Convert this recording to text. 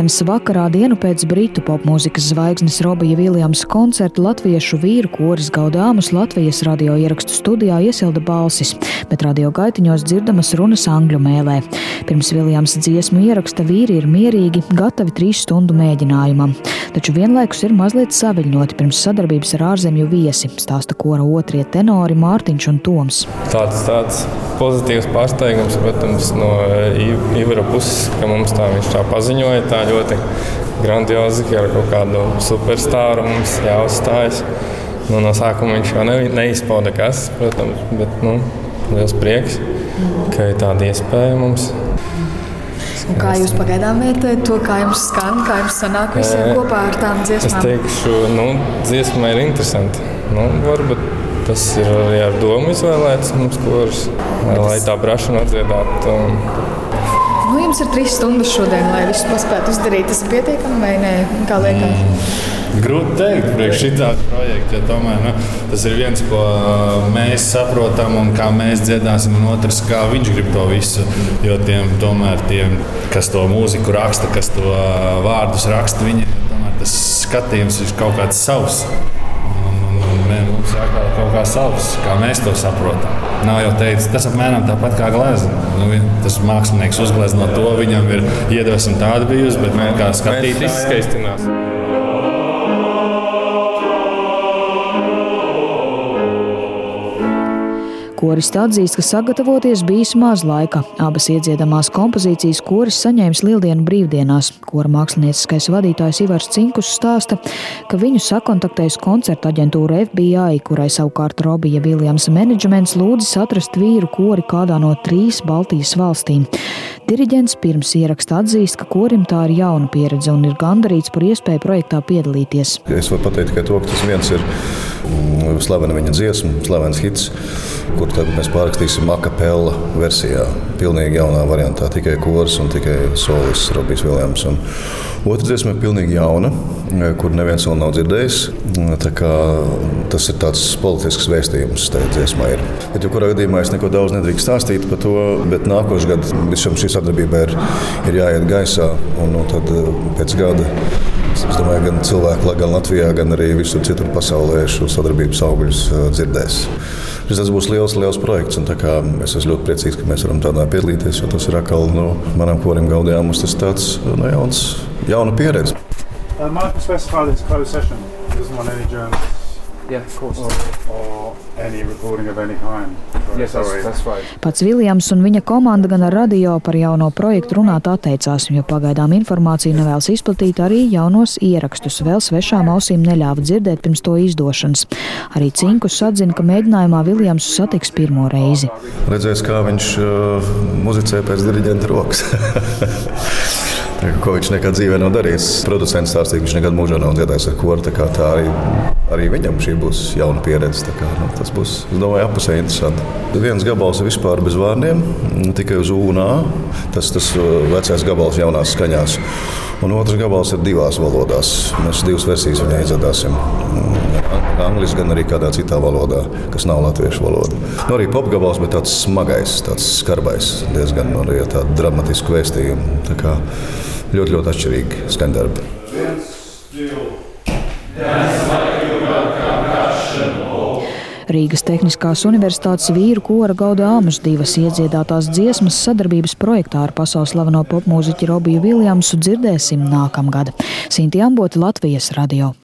Pirmdienas vakarā dienu pēc britu popmūzikas zvaigznes Robija Viljamsa koncerta latviešu vīru koris Gaudāmus Latvijas radio ierakstu studijā iesilda balsis, bet radio gaitiņos dzirdamas runas angļu mēlē. Pirms Viljamsa dziesmu ieraksta vīri ir mierīgi, gatavi 3 stundu mēģinājumam. Taču vienlaikus ir mazliet saviļņoti pirms sadarbības ar ārzemju viesi, stāsta kora otrie tenori Mārtiņš un Toms. Tāds pozitīvs pārsteigums, protams, no Ivara puses, ka mums viņš tā paziņoja, tā ļoti grandiozi, ka ar kaut kādu superstāru mums jāuzstājas. No sākuma viņš jau neizpauda kas, protams, bet liels prieks, ka ir tāda iespēja mums. Un kā jūs pagaidām vērtējat to, kā jums skan, kā jums sanāk visiem kopā ar tām dziesmām? Es teikšu, dziesma ir interesanti. Varbūt tas ir arī ar domu izvēlēts mums koris, lai tā braša nodziedātu. Jums ir 3 stundas šodien, lai visu paspētu izdarīt. Tas ir pietiekami vai nē? Kā liekas? Grūti teikt, priekš šitādu projektu, jo tomēr tas ir viens, ko mēs saprotam un kā mēs dziedāsim, un otrs, kā viņš grib to visu. Jo tiem, kas to mūziku raksta, kas to vārdus raksta, viņiem tomēr tas skatījums ir kaut kāds savs. Mums jāklāt kaut kā savs, kā mēs to saprotam. Nav jau teicis, tas apmēram tāpat kā glezna. Tas mākslinieks uzglezno to, viņam ir iedvesma tāda bijusi, bet kā skatītājiem. Mēs izskaistinās. Koristi atzīst, ka sagatavoties bijis maz laika. Abas iedziedamās kompozīcijas koris saņēmis Lieldienu brīvdienās. Kora mākslinieckais vadītājs Ivars Cinkus stāsta, ka viņu sakontaktējas koncerta aģentūra FBI, kurai savukārt Robija Viljamsa menedžments lūdzis atrast vīru kori kādā no 3 Baltijas valstīm. Diriģents pirms ieraksta atzīst, ka korim tā ir jauna pieredze un ir gandarīts par iespēju projektā piedalīties. Es varu pateikt tikai to, ka tas viens ir slavena viņa dziesma, slavens hits, kur tad mēs pārrakstīsim a cappella versijā, pilnīgi jaunā variantā, tikai koris un tikai solists Robijs Viljams. Un otra dziesma ir pilnīgi jauna, kur neviens vēl nav dzirdējis. Tā kā tas ir tāds politisks vēstījums tajā dziesmā ir. Bet jebkurā gadījumā es neko daudz nedrīkst stāstīt par to, bet nākošais gads visam šī sadarbība ir jāiet gaisā, un tad pēc gada es domāju, gan cilvēki, gan Latvijā, gan arī visur citur pasaulē šo sadarbības augļus dzirdēs. Tas būs liels projekts, un tā kā es esmu ļoti priecīgs, ka mēs varam tādā piedalīties, jo tas ir atkal manam korim Gaudāmus, tas tāds jauna pieredze. Might we specify this closed session? Doesn't want any journalists? Yeah, of course. Or any recording of any kind? Yes, that's right. Pats Viljams un viņa komanda gan ar radio par jauno projektu runāt atteicās, jo pagaidām informāciju nevēlas izplatīt, arī jaunos ierakstus vēl svešām ausīm neļāva dzirdēt pirms to izdošanas. Arī Cinkus atzina, ka mēģinājumā Viljamsu satiks pirmo reizi. Redzēs, kā viņš muzicē pēc diriģenta rokas. Ko viņš nekad dzīvē nav darījis. Producents stāstīja, ka viņš nekad mūžā nav dziedājis ar koru. Tā arī viņam šī būs jauna pieredze. Tas būs, es domāju, apusē interesanti. Viens gabals ir vispār bez vārdiem, tikai uz U un A. Tas vecais gabals jaunās skaņās. Un otrs gabals ir 2 valodās. Mēs 2 versijas viņai izdziedāsim. Angliski, gan arī kādā citā valodā, kas nav latviešu valoda. Arī popgabals, bet tāds smagais, tāds skarbais, diezgan arī tādu dramatisku vēstījumu. Tā kā ļoti atšķirīgi skaņdarbi. Rīgas Tehniskās universitātes vīru kora Gaudāmus 2 iedziedātās dziesmas sadarbības projektā ar pasaules slaveno popmūziķi Robiju Viljamsu dzirdēsim nākamgad. Sinti Amboti, Latvijas radio.